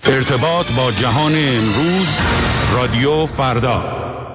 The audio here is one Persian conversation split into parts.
ارتباط با جهان امروز، رادیو فردا.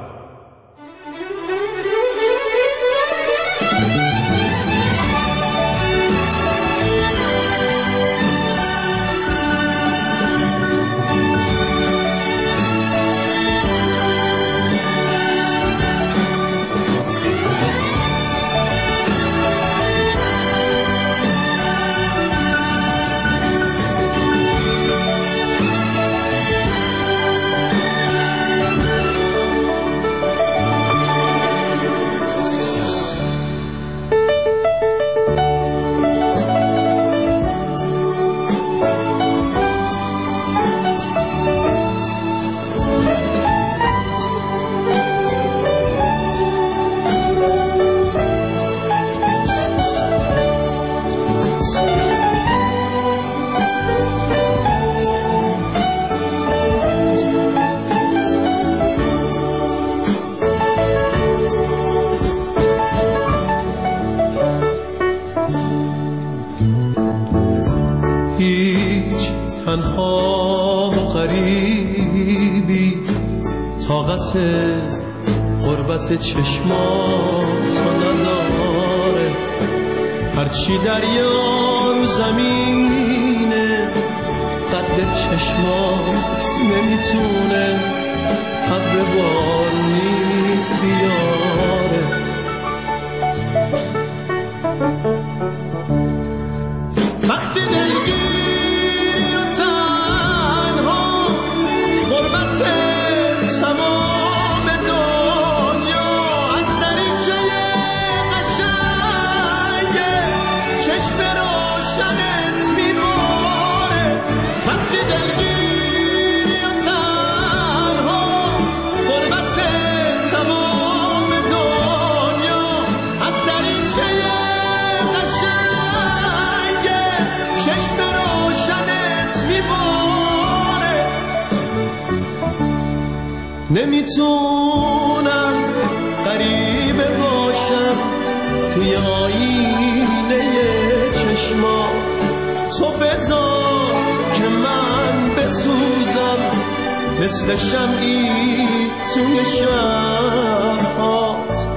تنها غریبی طاقت غربت چشماتو نداره، هرچی دریا رو زمینه قد چشمات نمیتونه ابر بارونی بیاره. وقتی دلگیری و تنها غربت تمام دنیا از دریچه قشنگه چشم روشنت میباره. وقتی دلگیری و تنها غربت تمام دنیا از دریچه چشم روشنت میباره. نمیتونم غریبه باشم توی آینه چشما، تو بذار که من بسوزم مثل شمعی توی شب‌هات.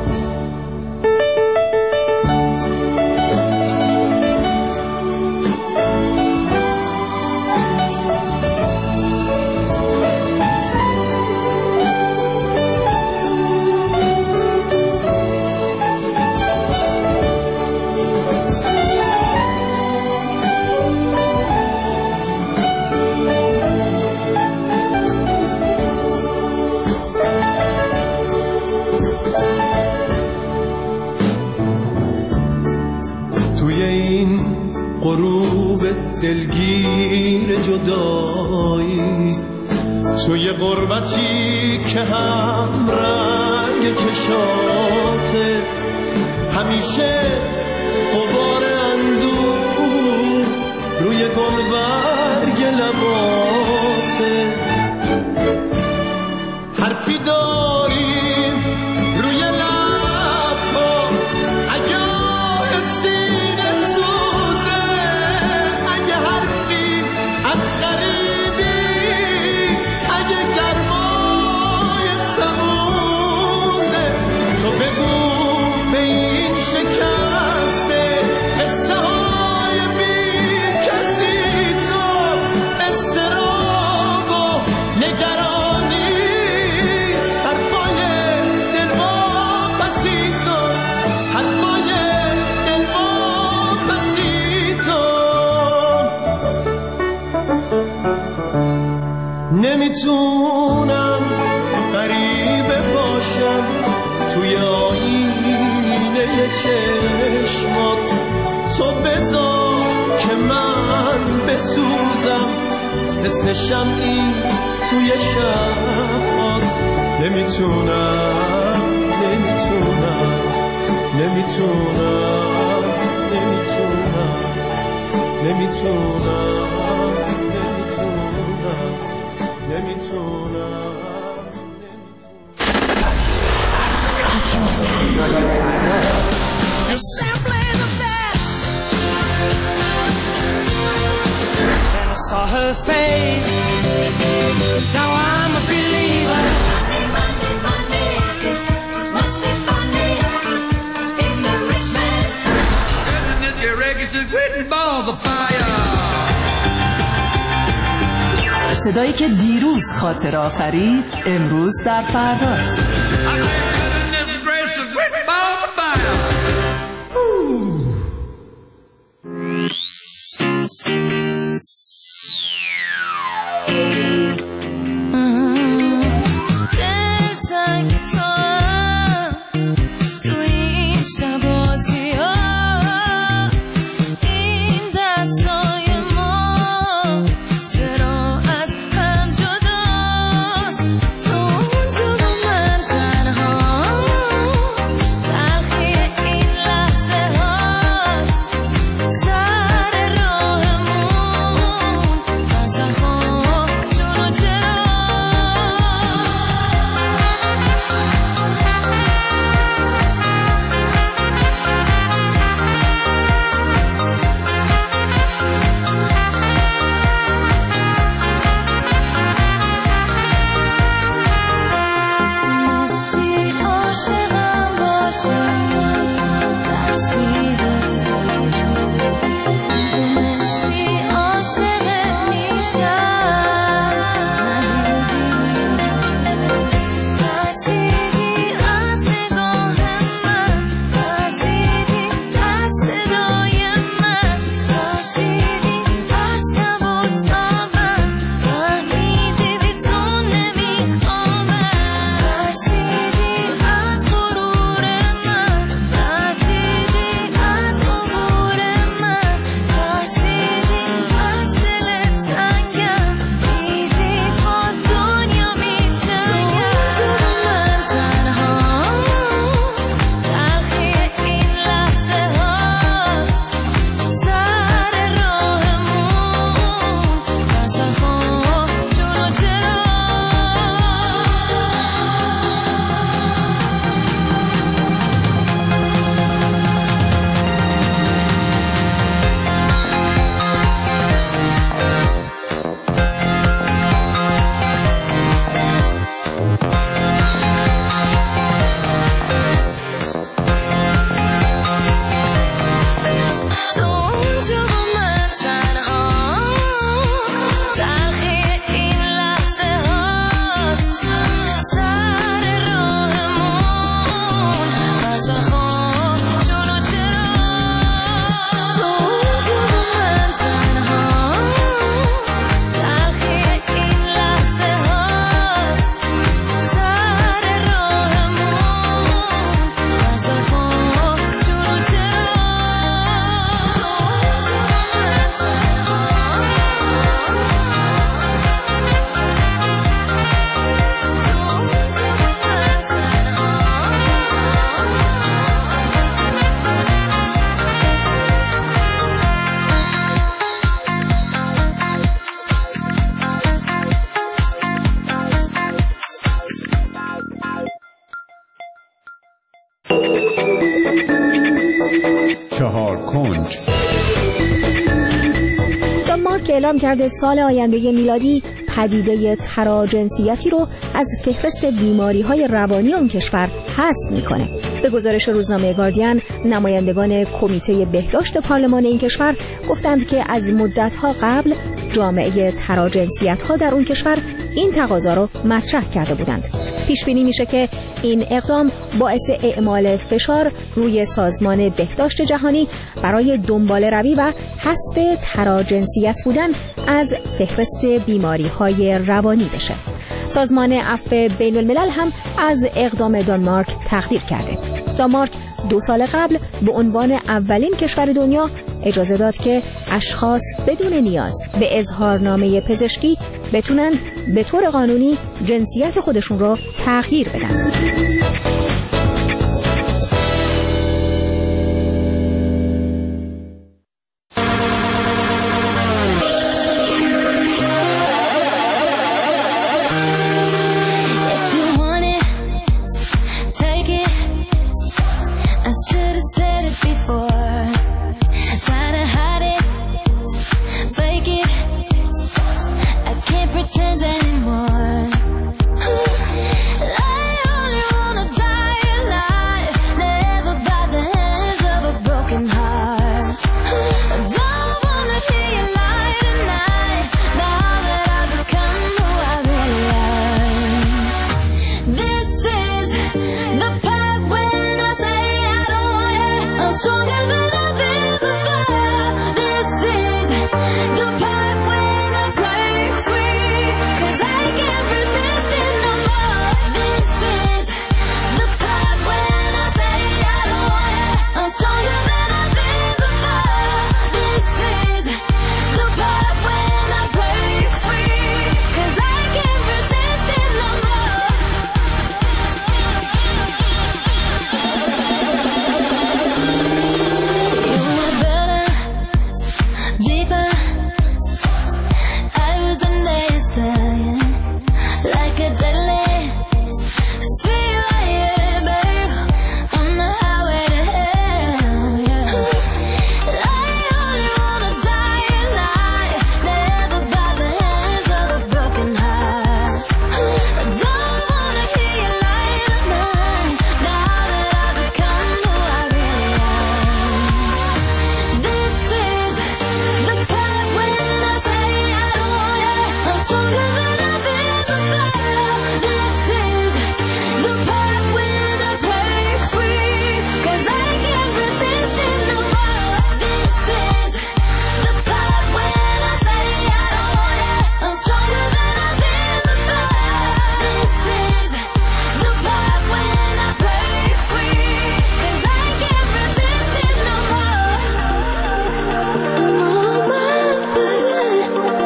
غروب دلگیر جدایی توی غربتی که هم رنگ چشاته، همیشه غبار اندوه روی گلبرگ لباته. حرفی داریم روی لبها اگه سینه سوزه، اگه حرفی از غریبی، اگه گرمای تموزه، تو بگو به این شکسته قصه های بی کسی، تو اضطراب و نگرانیت، حرفای دلواپسی تو، حرفای دلواپسی تو. نمیتونم غریبه باشم توی آینه چشمات، تو بذار که من بسوزم مثل شمعی توی شبات. نمیتونم نمیتونم نمیتونم نمیتونم نمیتونم نمیتونم. You're simply the best. And I saw her face. Now I'm a believer. Money, money, money. Must be funny in the rich man's world. Isn't it your records and written balls of fire? صدایی که دیروز خاطر آفرید امروز در فرداست. دانمارک اعلام کرده سال آینده میلادی پدیده تراجنسیتی رو از فهرست بیماری‌های روانی آن کشور حذف می‌کنه. به گزارش روزنامه گاردین، نمایندگان کمیته بهداشت پارلمان این کشور گفتند که از مدت‌ها قبل جامعه تراجنسیت‌ها در اون کشور این تقاضا رو مطرح کرده بودند. پیش بینی میشه که این اقدام باعث اعمال فشار روی سازمان بهداشت جهانی برای دنبال روی و حذف تراجنسیت بودن از فهرست بیماری‌های روانی بشه. سازمان عفو بین الملل هم از اقدام دانمارک تقدیر کرده. دانمارک 2 سال قبل به عنوان اولین کشور دنیا اجازه داد که اشخاص بدون نیاز به اظهارنامه پزشکی بتونند به طور قانونی جنسیت خودشون رو تغییر بدن. stronger than I've ever felt. This is the part when I break free, 'cause I can't resist it no more. This is the part when I say I don't want it. I'm stronger than I've ever felt. This is the part when I break free, 'cause I can't resist it no more. Oh my baby,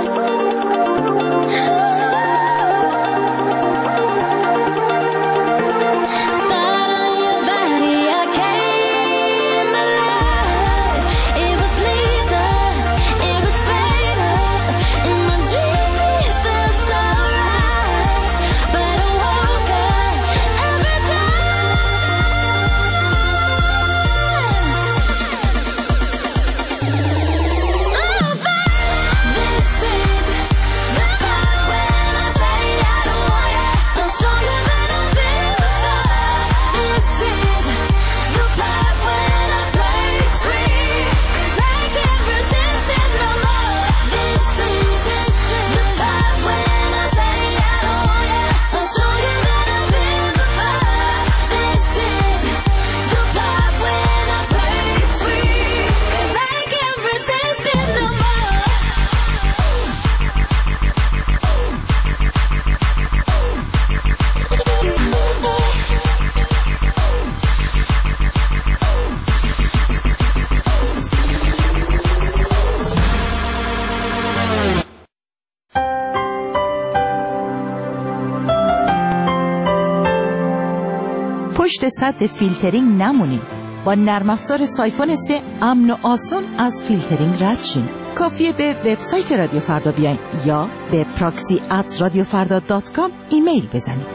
thought on your body I came alive. It was lethal, it was fatal. In my dreams it felt so right, but I woke up every time. Oh, this is the part when I say I don't want it. I'm stronger than I've ever felt. This is the part when I break free, 'cause I can't resist it no more. This is the part when I say I don't want it. I'm stronger than I've ever felt. This is the part when I break free, 'cause I can't resist it no more. پشت سد فیلترینگ نمونیم. با نرم افزار سایفون 3 امن و آسون از فیلترینگ رد شیم. کافیه به وبسایت رادیو فردا بیاین یا به proxy@radiofarda.com ایمیل بزنید.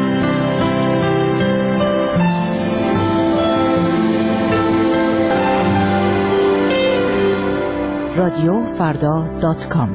radiofarda.com.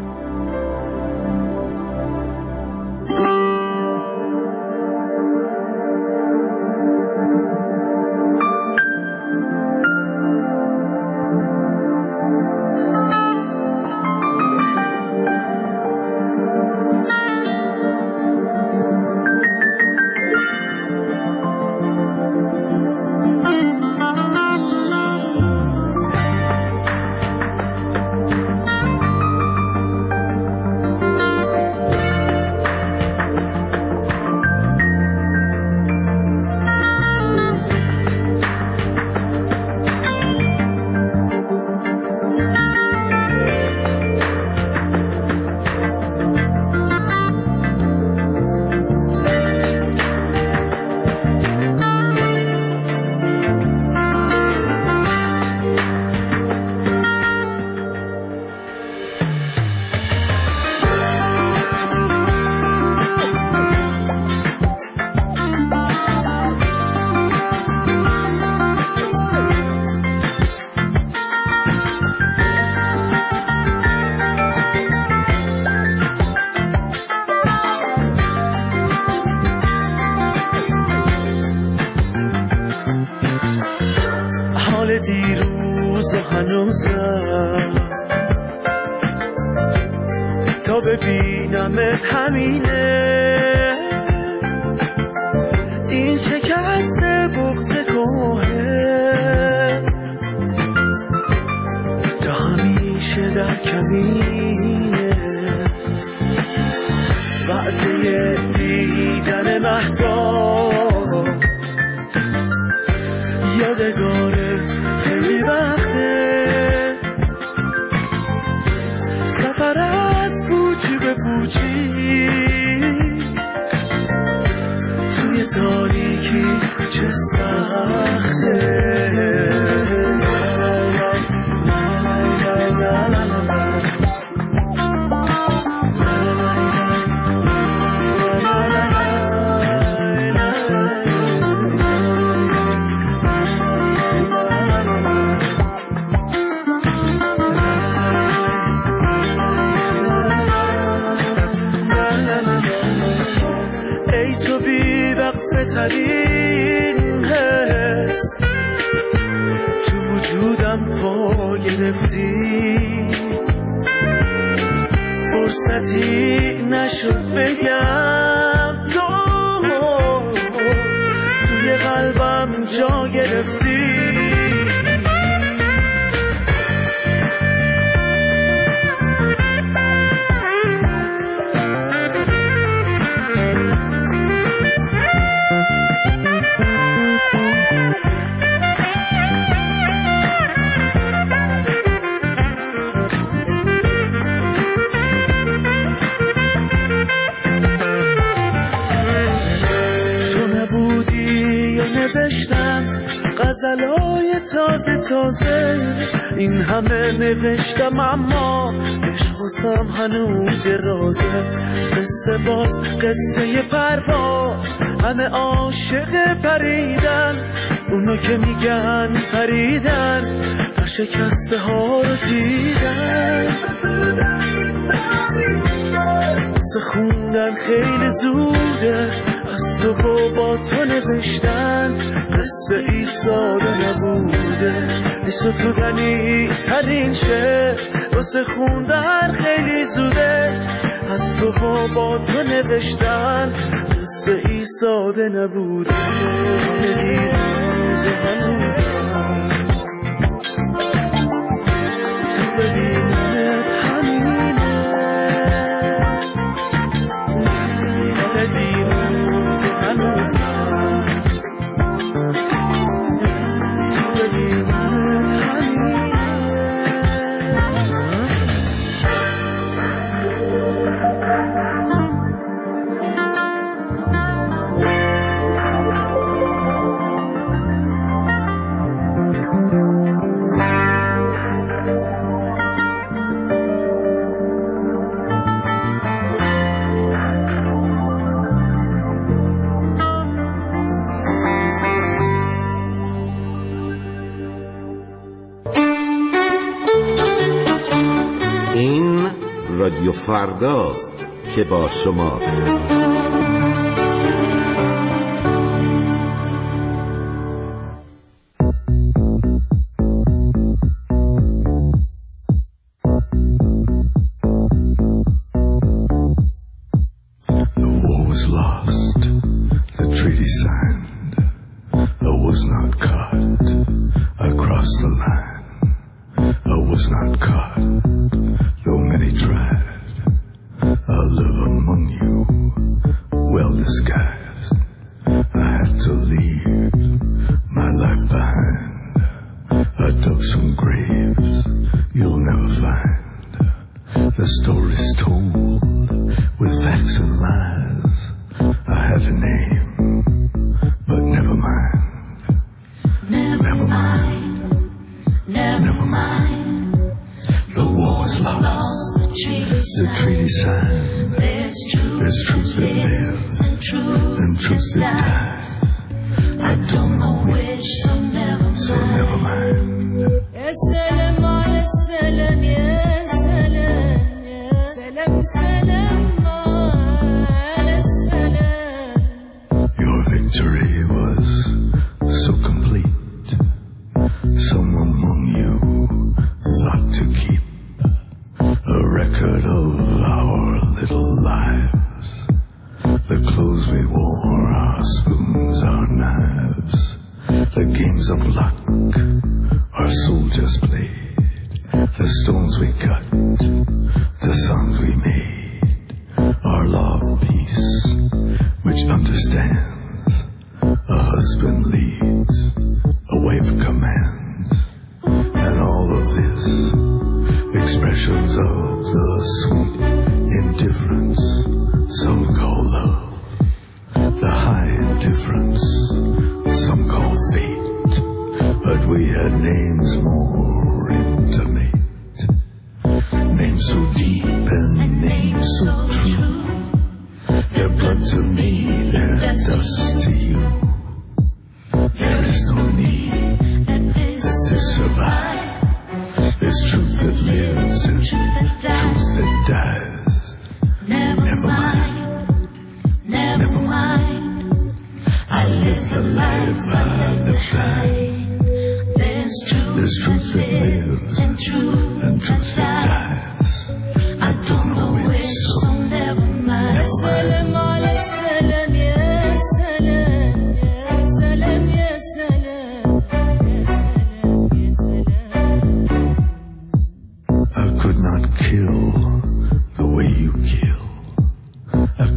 حال دیروز و هنوزم تا ببینمت همینه. این شکست بغض کوه تا همیشه در کمینه. وعده دیدن مهتاب یادگاره خیلی وقته. سفر از پوچی به پوچی توی تاریکی چه سخته. ترین حس تو وجودم پا گرفتی. فرصتی نشد بگم توی قلبم جا گرفتی. غزلای تازه تازه این همه نوشتم اما عشق واسم هنوز یه رازه. قصه باز قصه پرواز، همه عاشق پریدن، اونو که میگن پریدن شکسته ها رو دیدن. واسه خوندن خیلی زوده، از تو با تو نوشتن قصه ای ساده نبوده. نیست تو غنی ترین شه، واسه خوندن خیلی زوده، از تو با تو نوشتن قصه ای ساده نبوده. هنوز هنوزم تو ببینت همینه، هنوز هنوزم تو ببینت رادیو فرداست که با شماست. There's truth that lives and truth that dies. I don't know which,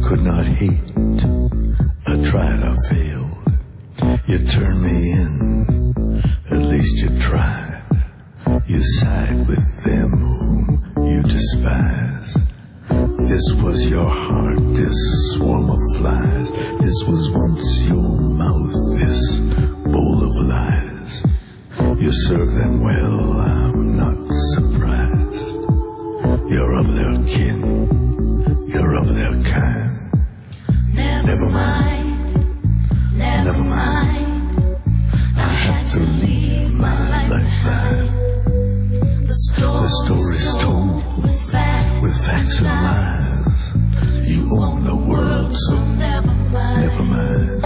could not hate. I tried, I failed. You turned me in. At least you tried. You side with them whom you despise. This was your heart, this swarm of flies. This was once your mouth, this bowl of lies. You serve them well, I'm not surprised. You're of their kin, you're of their kind. Never mind, never mind. I had to leave my life behind. The story's told with facts and lies. You own the world, so never mind. Never mind,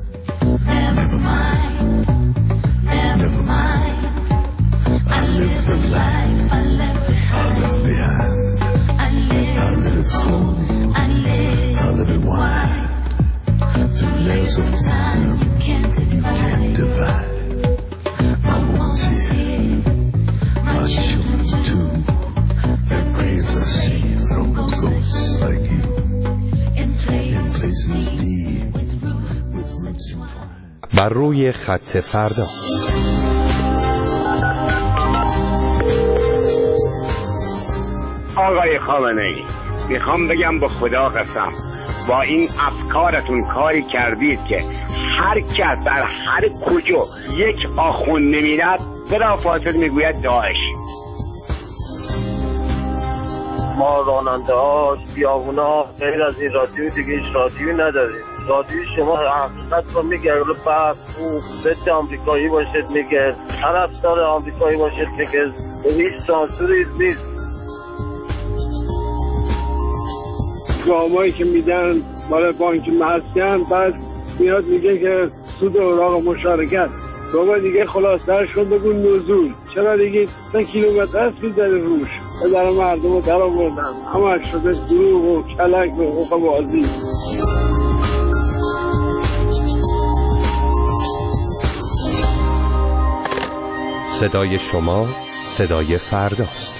never mind. I live the life I left behind. I live it full, I live it wide. Through layers of time you can't divide. My woman's here, my children too. Their graves are safe from ghosts like you. In places deep with roots entwined. بر روی خط فردا. آقای خامنه‌ای، میخوام بگم به خدا قسم با این افکارتون کاری کردید که هر کس در هر کجا یک آخوند نمیرد بلافاصله میگوید داعش. ما راننده ها بیابونا غیر از این رادیو دیگه هیچ رادیویی نداریم. رادیو شما حقیقت رو میگه، بعد او ضد آمریکایی باشد میگه، طرفدار آمریکایی باشد میگه، هیچ سانسوری نیست. گامایی که میدن مال بانک مسکن، بعد میاد میگه که سود اوراق مشارکت. بابا دیگه خلاصه‌شون بگو نزول. چرا دیگه 3 کیلومتر است می‌ذاره روش؟ در مردم رو در آوردن. همش شده دروغ و کلک و حقوق بازی. صدای شما صدای فرداست.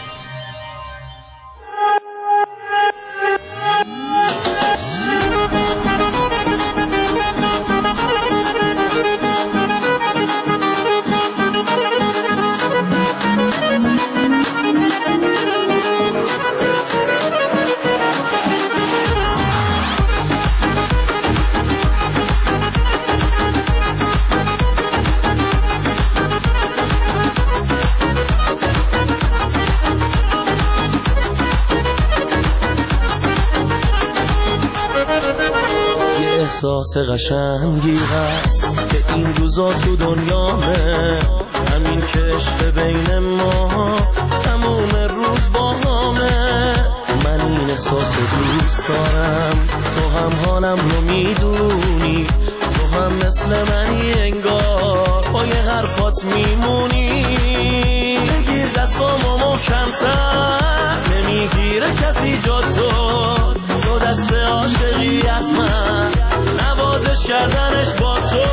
احساس قشنگی هست که این روزا تو دنیامه، همین که عشق بین ما تموم روز با همه. من این احساس رو دوست دارم، تو هم حالم رو میدونی، تو هم مثل منی انگار با یه حرفات میمونی. بگیر دستامو محکم‌تر، نمیگیره کسی جا تو دست عاشقی از من، نوازش کردنش با تو.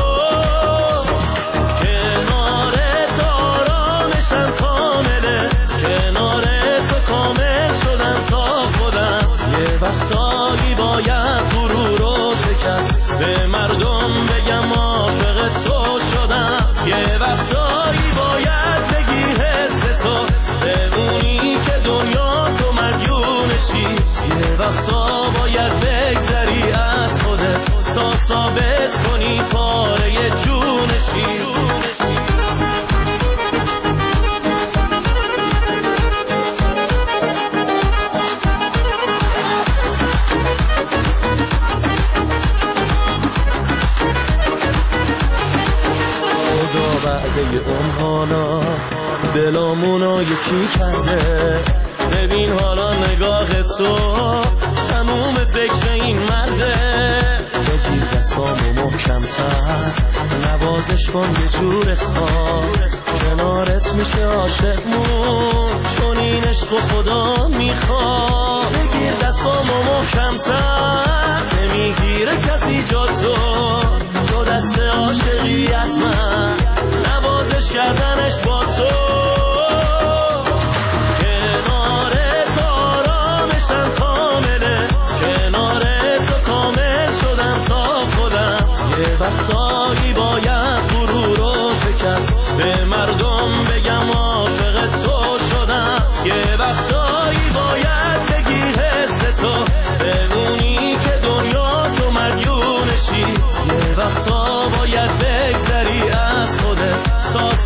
کنار تو آرامشم کامله، کنار تو کامل شدم تا خودم. یه وقتایی باید غرور رو شکست، به مردم بگم عاشق تو شدم. یه وقتایی باید بگی حس تو، بمونی که دنیا تو مدیونشی. یه وقتا باید بگذری از خودت تا ثابت کنی پاره جونشی. خدا بعد یه حالا دلامونو یکی کرده، ببین حالا نگاه تو تموم فکر این مرده. بگیر دستامو محکم‌تر، نوازش کن یه جور خواب، کنارت میشه عاشقمون، چون این عشق خدا میخواد. بگیر دستامو محکم‌تر، نمیگیره کسی جا تو دست عاشقی از من، نوازش کردنش با تو. کنار تو آرامشم کامله، کنار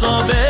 خوابه